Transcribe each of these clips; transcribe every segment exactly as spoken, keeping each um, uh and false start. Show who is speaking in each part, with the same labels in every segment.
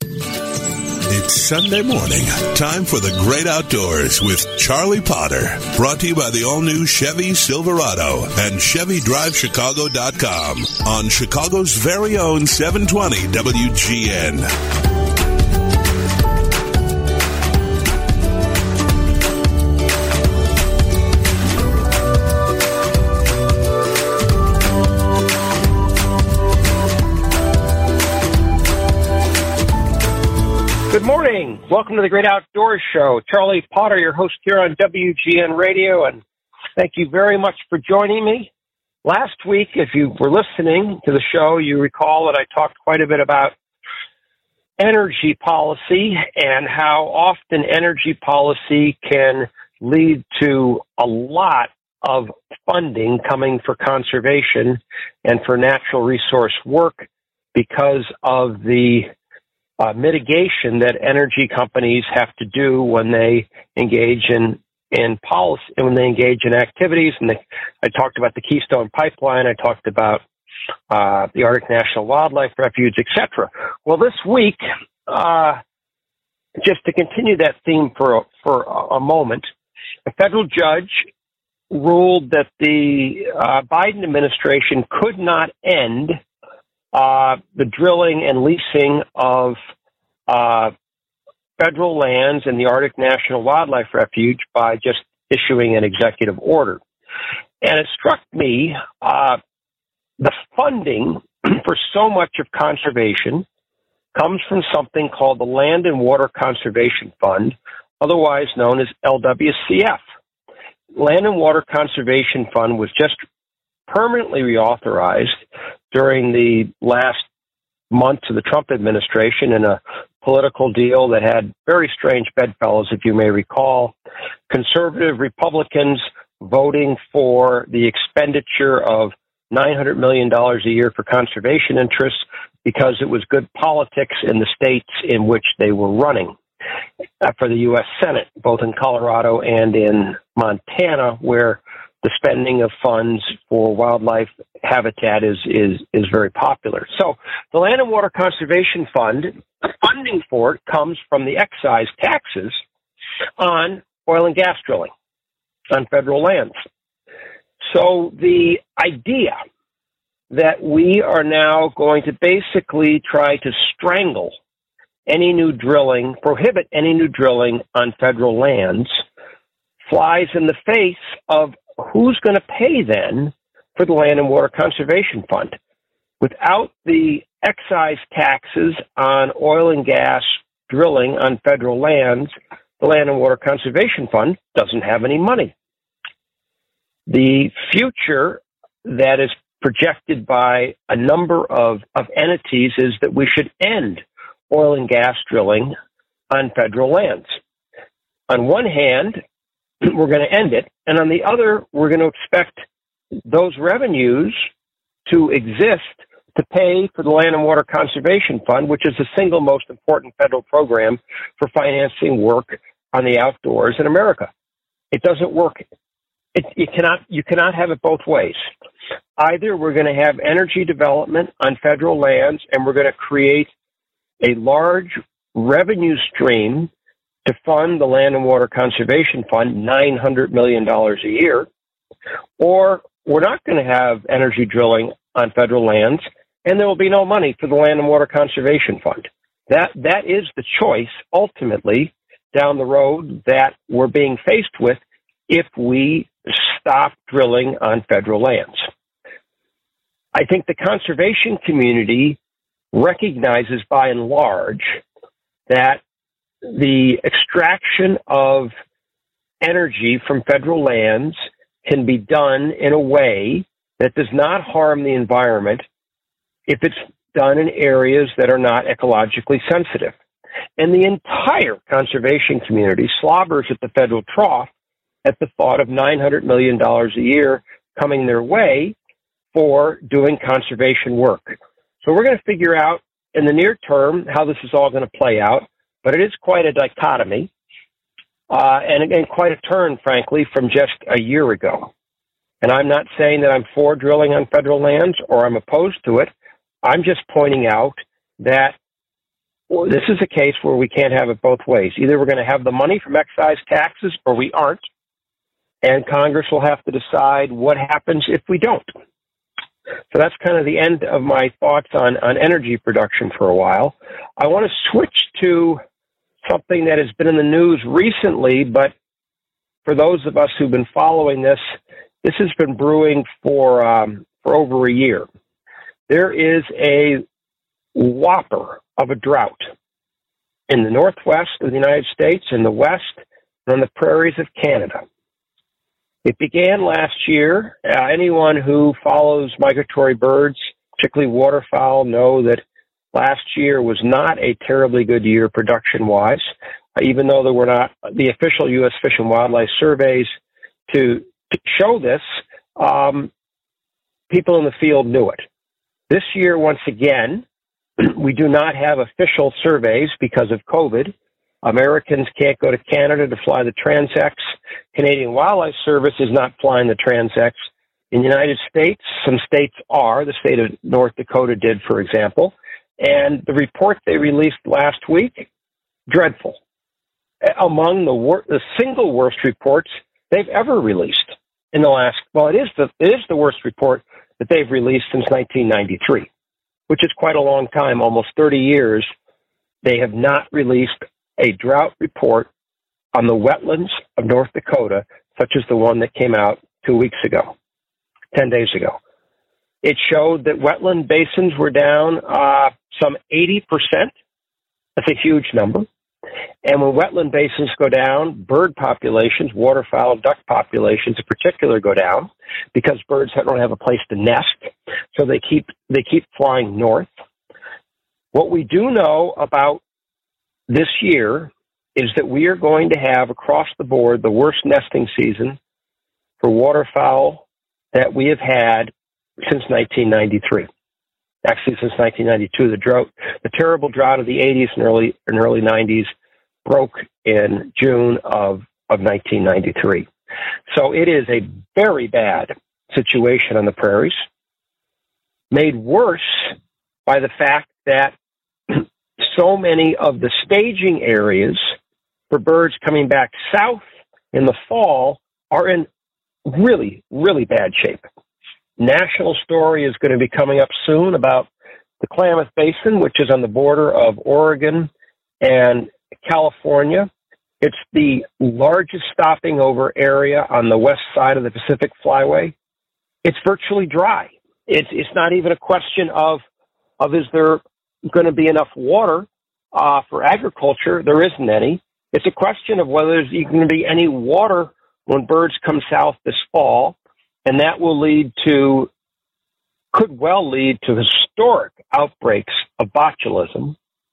Speaker 1: It's Sunday morning. Time for the great outdoors with Charlie Potter. Brought to you by the all-new Chevy Silverado and Chevy Drive Chicago dot com on Chicago's very own seven twenty W G N.
Speaker 2: Good morning. Welcome to the Great Outdoors Show. Charlie Potter, your host here on W G N Radio, and thank you very much for joining me. Last week, if you were listening to the show, you recall that I talked quite a bit about energy policy and how often energy policy can lead to a lot of funding coming for conservation and for natural resource work because of the Uh, mitigation that energy companies have to do when they engage in in policy, when they engage in activities. And they, I talked about the Keystone Pipeline. I talked about uh, the Arctic National Wildlife Refuge, et cetera. Well, this week, uh, just to continue that theme for for a moment, a federal judge ruled that the uh, Biden administration could not end Uh, the drilling and leasing of uh, federal lands in the Arctic National Wildlife Refuge by just issuing an executive order. And it struck me, uh, the funding for so much of conservation comes from something called the Land and Water Conservation Fund, otherwise known as L W C F. Land and Water Conservation Fund was just permanently reauthorized during the last months of the Trump administration in a political deal that had very strange bedfellows, if you may recall. Conservative Republicans voting for the expenditure of nine hundred million dollars a year for conservation interests because it was good politics in the states in which they were running uh, for the U S Senate, both in Colorado and in Montana, where the spending of funds for wildlife habitat is, is, is very popular. So the Land and Water Conservation Fund, the funding for it comes from the excise taxes on oil and gas drilling on federal lands. So the idea that we are now going to basically try to strangle any new drilling, prohibit any new drilling on federal lands, flies in the face of who's going to pay then for the Land and Water Conservation Fund? Without the excise taxes on oil and gas drilling on federal lands, the Land and Water Conservation Fund doesn't have any money. The future that is projected by a number of, of entities is that we should end oil and gas drilling on federal lands. On one hand, we're going to end it, and on the other, we're going to expect those revenues to exist to pay for the Land and Water Conservation Fund, which is the single most important federal program for financing work on the outdoors in America. It doesn't work. It, it cannot, you cannot have it both ways. Either we're going to have energy development on federal lands, and we're going to create a large revenue stream to fund the Land and Water Conservation Fund, nine hundred million dollars a year, or we're not going to have energy drilling on federal lands, and there will be no money for the Land and Water Conservation Fund. That that is the choice, ultimately, down the road that we're being faced with if we stop drilling on federal lands. I think the conservation community recognizes, by and large, that the extraction of energy from federal lands can be done in a way that does not harm the environment if it's done in areas that are not ecologically sensitive. And the entire conservation community slobbers at the federal trough at the thought of nine hundred million dollars a year coming their way for doing conservation work. So we're going to figure out in the near term how this is all going to play out, but it is quite a dichotomy uh, and, and quite a turn, frankly, from just a year ago. And I'm not saying that I'm for drilling on federal lands or I'm opposed to it. I'm just pointing out that well, this is a case where we can't have it both ways. Either we're going to have the money from excise taxes or we aren't, and Congress will have to decide what happens if we don't. So that's kind of the end of my thoughts on, on energy production for a while. I want to switch to something that has been in the news recently, but for those of us who've been following this, this has been brewing for um, for over a year. There is a whopper of a drought in the northwest of the United States, in the west, and on the prairies of Canada. It began last year. Uh, anyone who follows migratory birds, particularly waterfowl, know that last year was not a terribly good year production-wise, uh, even though there were not the official U S Fish and Wildlife surveys to, to show this. Um, people in the field knew it. This year, once again, we do not have official surveys because of COVID. Americans can't go to Canada to fly the transects. Canadian Wildlife Service is not flying the transects. In the United States, some states are. The state of North Dakota did, for example. And the report they released last week, dreadful. Among the, wor- the single worst reports they've ever released in the last, well, it is the, it is the worst report that they've released since nineteen ninety-three, which is quite a long time, almost thirty years. They have not released a drought report on the wetlands of North Dakota, such as the one that came out two weeks ago, ten days ago. It showed that wetland basins were down uh, some eighty percent. That's a huge number. And when wetland basins go down, bird populations, waterfowl, duck populations in particular, go down because birds don't have a place to nest. So they keep they keep flying north. What we do know about this year is that we are going to have across the board the worst nesting season for waterfowl that we have had since nineteen ninety-three. Actually, since nineteen ninety-two, the drought, the terrible drought of the eighties and early and early nineties broke in June of, of nineteen ninety-three. So it is a very bad situation on the prairies, made worse by the fact that so many of the staging areas for birds coming back south in the fall are in really, really bad shape. National story is going to be coming up soon about the Klamath Basin, which is on the border of Oregon and California. It's the largest stopping over area on the west side of the Pacific Flyway. It's virtually dry. It's it's not even a question of of is there going to be enough water uh, for agriculture? There isn't any. It's a question of whether there's going to be any water when birds come south this fall, and that will lead to, could well lead to historic outbreaks of botulism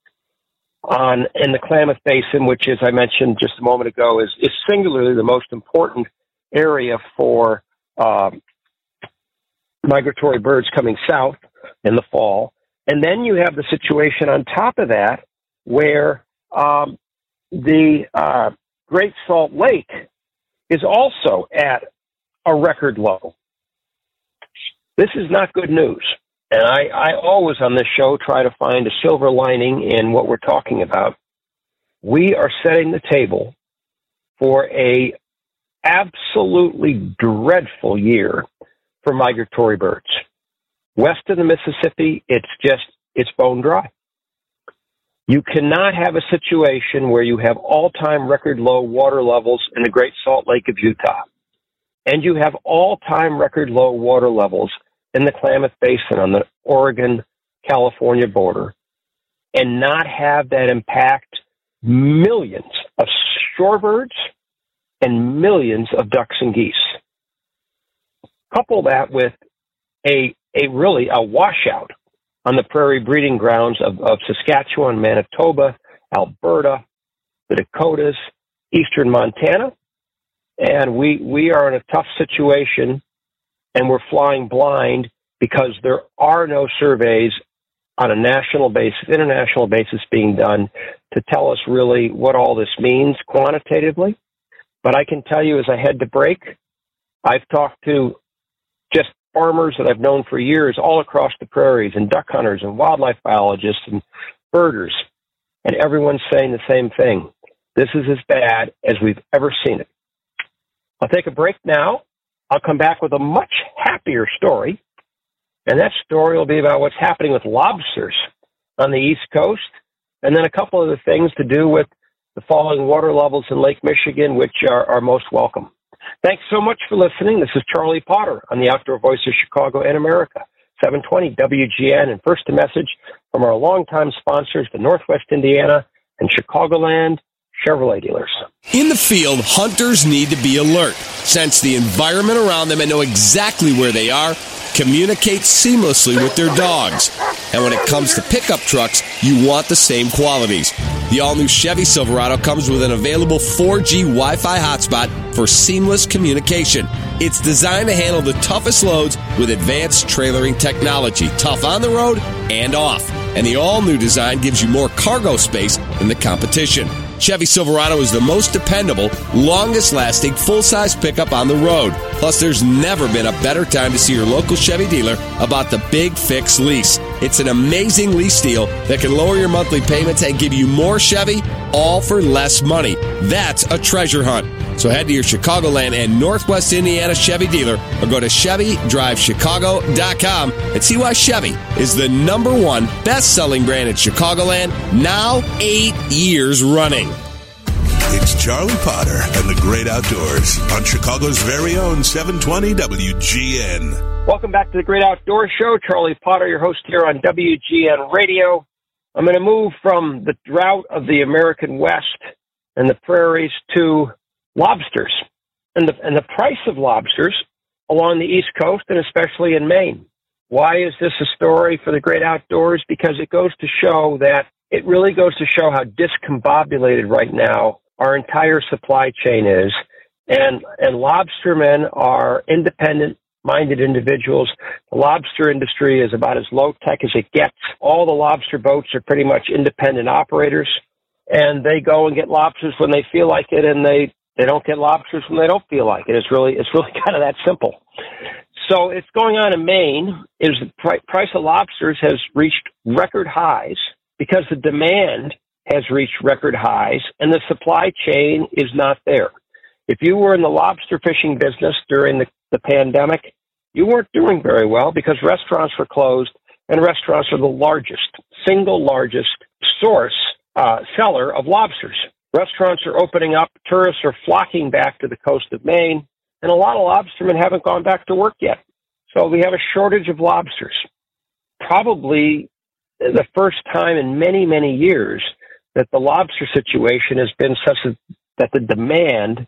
Speaker 2: on in the Klamath Basin, which, as I mentioned just a moment ago, is, is singularly the most important area for um, migratory birds coming south in the fall. And then you have the situation on top of that where um, the uh, Great Salt Lake is also at a record low. This is not good news. And I, I always on this show try to find a silver lining in what we're talking about. We are setting the table for a absolutely dreadful year for migratory birds. West of the Mississippi, it's just, it's bone dry. You cannot have a situation where you have all-time record low water levels in the Great Salt Lake of Utah, and you have all-time record low water levels in the Klamath Basin on the Oregon-California border, and not have that impact millions of shorebirds and millions of ducks and geese. Couple that with a a really a washout on the prairie breeding grounds of, of Saskatchewan, Manitoba, Alberta, the Dakotas, eastern Montana, and we we are in a tough situation, and we're flying blind because there are no surveys on a national basis, international basis being done to tell us really what all this means quantitatively. But I can tell you as I head to break, I've talked to just farmers that I've known for years all across the prairies, and duck hunters and wildlife biologists and birders. and everyone's saying the same thing. This is as bad as we've ever seen it. I'll take a break now. I'll come back with a much happier story, and that story will be about what's happening with lobsters on the East Coast, and then a couple of the things to do with the falling water levels in Lake Michigan, which are, are most welcome. Thanks so much for listening. This is Charlie Potter on the Outdoor Voice of Chicago and America, seven twenty W G N, and first a message from our longtime sponsors, the Northwest Indiana and Chicagoland Chevrolet dealers.
Speaker 3: In the field, hunters need to be alert, sense the environment around them and know exactly where they are, communicate seamlessly with their dogs. And when it comes to pickup trucks, you want the same qualities. The all-new Chevy Silverado comes with an available four G Wi-Fi hotspot for seamless communication. It's designed to handle the toughest loads with advanced trailering technology, tough on the road and off. And the all-new design gives you more cargo space than the competition. Chevy Silverado is the most dependable, longest-lasting, full-size pickup on the road. Plus, there's never been a better time to see your local Chevy dealer about the Big Fix lease. It's an amazing lease deal that can lower your monthly payments and give you more Chevy, all for less money. That's a treasure hunt. So head to your Chicagoland and Northwest Indiana Chevy dealer or go to Chevy Drive Chicago dot com and see why Chevy is the number one best-selling brand in Chicagoland, now eight years running.
Speaker 1: It's Charlie Potter and the Great Outdoors on Chicago's very own seven twenty W G N.
Speaker 2: Welcome back to the Great Outdoors Show. Charlie Potter, your host here on W G N Radio. I'm going to move from the drought of the American West and the prairies to lobsters and the, and the price of lobsters along the East Coast and especially in Maine. Why is this a story for the Great Outdoors? Because it goes to show that it really goes to show how discombobulated right now our entire supply chain is. And, and lobstermen are independent-minded individuals. The lobster industry is about as low-tech as it gets. All the lobster boats are pretty much independent operators, and they go and get lobsters when they feel like it, and they They don't get lobsters when they don't feel like it. It's really, it's really kind of that simple. So it's going on in Maine is the pr- price of lobsters has reached record highs because the demand has reached record highs and the supply chain is not there. If you were in the lobster fishing business during the, the pandemic, you weren't doing very well because restaurants were closed, and restaurants are the largest, single largest source, uh, seller of lobsters. Restaurants are opening up. Tourists are flocking back to the coast of Maine, and a lot of lobstermen haven't gone back to work yet. So we have a shortage of lobsters. Probably the first time in many, many years that the lobster situation has been such a, that the demand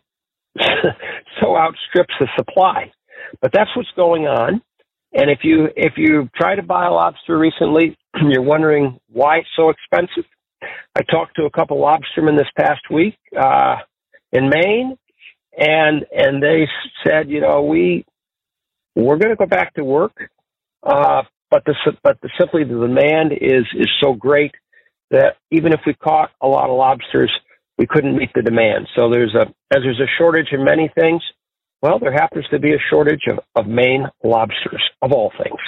Speaker 2: so outstrips the supply. But that's what's going on. And if you if you try to buy a lobster recently, you're wondering why it's so expensive. I talked to a couple lobstermen this past week uh, in Maine, and and they said, you know, we we're going to go back to work, uh, but the but the simply the demand is is so great that even if we caught a lot of lobsters, we couldn't meet the demand. So there's a as there's a shortage in many things. Well, there happens to be a shortage of, of Maine lobsters, of all things.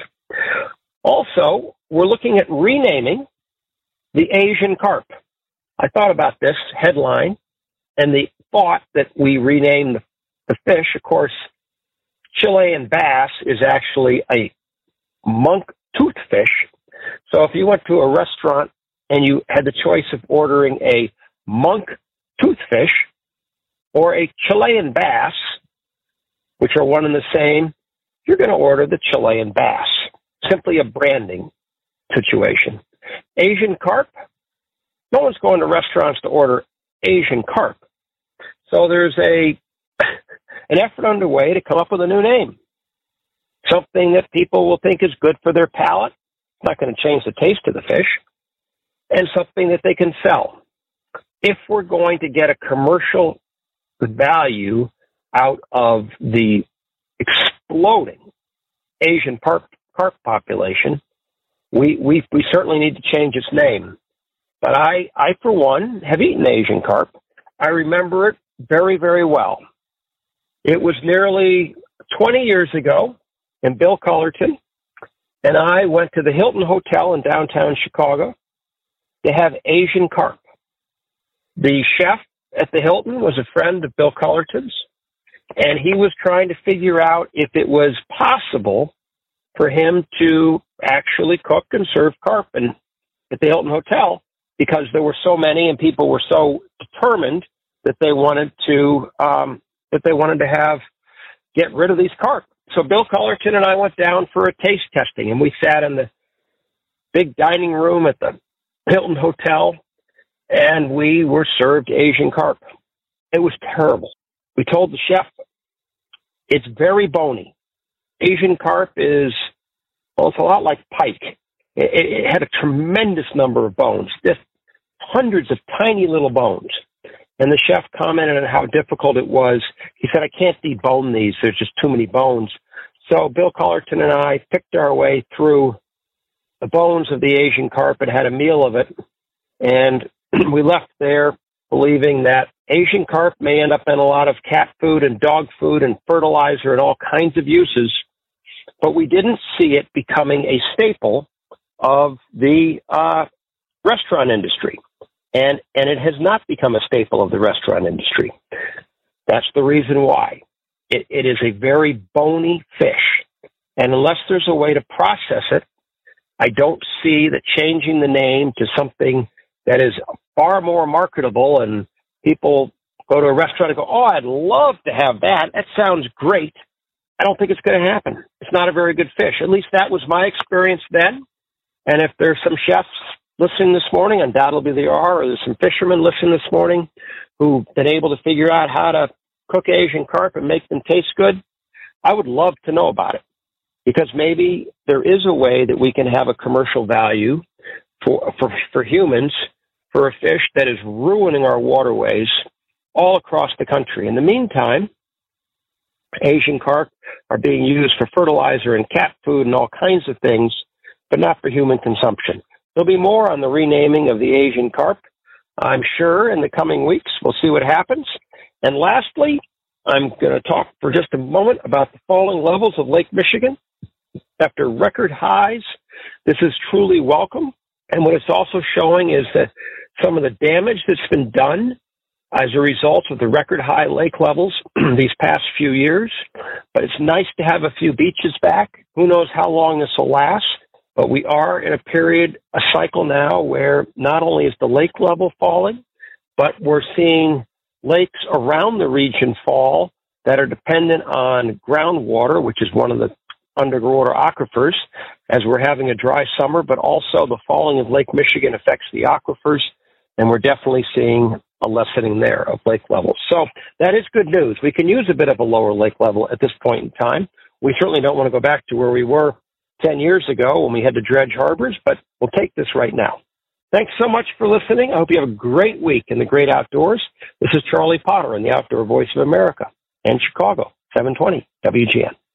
Speaker 2: Also, we're looking at renaming the Asian carp. I thought about this headline and the thought that we rename the, the fish. Of course, Chilean bass is actually a monk toothfish. So if you went to a restaurant and you had the choice of ordering a monk toothfish or a Chilean bass, which are one and the same, you're going to order the Chilean bass. Simply a branding situation. Asian carp, no one's going to restaurants to order Asian carp. So there's a an effort underway to come up with a new name, something that people will think is good for their palate. It's not going to change the taste of the fish, and something that they can sell. If we're going to get a commercial value out of the exploding Asian carp, carp population, we, we we certainly need to change its name. But I, I, for one, have eaten Asian carp. I remember it very, very well. It was nearly twenty years ago, and Bill Cullerton and I went to the Hilton Hotel in downtown Chicago to have Asian carp. The chef at the Hilton was a friend of Bill Cullerton's, and he was trying to figure out if it was possible for him to actually cook and serve carp in, at the Hilton Hotel, because there were so many and people were so determined that they wanted to um, that they wanted to have get rid of these carp. So Bill Cullerton and I went down for a taste testing, and we sat in the big dining room at the Hilton Hotel, and we were served Asian carp. It was terrible. We told the chef, it's very bony. Asian carp is, well, it's a lot like pike. It, it had a tremendous number of bones, just hundreds of tiny little bones. And the chef commented on how difficult it was. He said, I can't debone these. There's just too many bones. So Bill Cullerton and I picked our way through the bones of the Asian carp and had a meal of it. And we left there believing that Asian carp may end up in a lot of cat food and dog food and fertilizer and all kinds of uses, but we didn't see it becoming a staple of the uh, restaurant industry. And and it has not become a staple of the restaurant industry. That's the reason why. It, it is a very bony fish. And unless there's a way to process it, I don't see that changing the name to something that is far more marketable and people go to a restaurant and go, oh, I'd love to have that. That sounds great. I don't think it's going to happen. It's not a very good fish. At least that was my experience then. And if there's some chefs listening this morning, undoubtedly there are, or there's some fishermen listening this morning who've been able to figure out how to cook Asian carp and make them taste good, I would love to know about it, because maybe there is a way that we can have a commercial value for for, for humans for a fish that is ruining our waterways all across the country. In the meantime, Asian carp are being used for fertilizer and cat food and all kinds of things, but not for human consumption. There'll be more on the renaming of the Asian carp, I'm sure, in the coming weeks. We'll see what happens. And lastly, I'm going to talk for just a moment about the falling levels of Lake Michigan. After record highs, this is truly welcome. And what it's also showing is that some of the damage that's been done as a result of the record high lake levels these past few years. But it's nice to have a few beaches back. Who knows how long this will last? But we are in a period, a cycle now, where not only is the lake level falling, but we're seeing lakes around the region fall that are dependent on groundwater, which is one of the underwater aquifers, as we're having a dry summer, but also the falling of Lake Michigan affects the aquifers, and we're definitely seeing a lessening there of lake levels. So that is good news. We can use a bit of a lower lake level at this point in time. We certainly don't want to go back to where we were ten years ago when we had to dredge harbors, but we'll take this right now. Thanks so much for listening. I hope you have a great week in the great outdoors. This is Charlie Potter in the Outdoor Voice of America in Chicago, seven twenty W G N.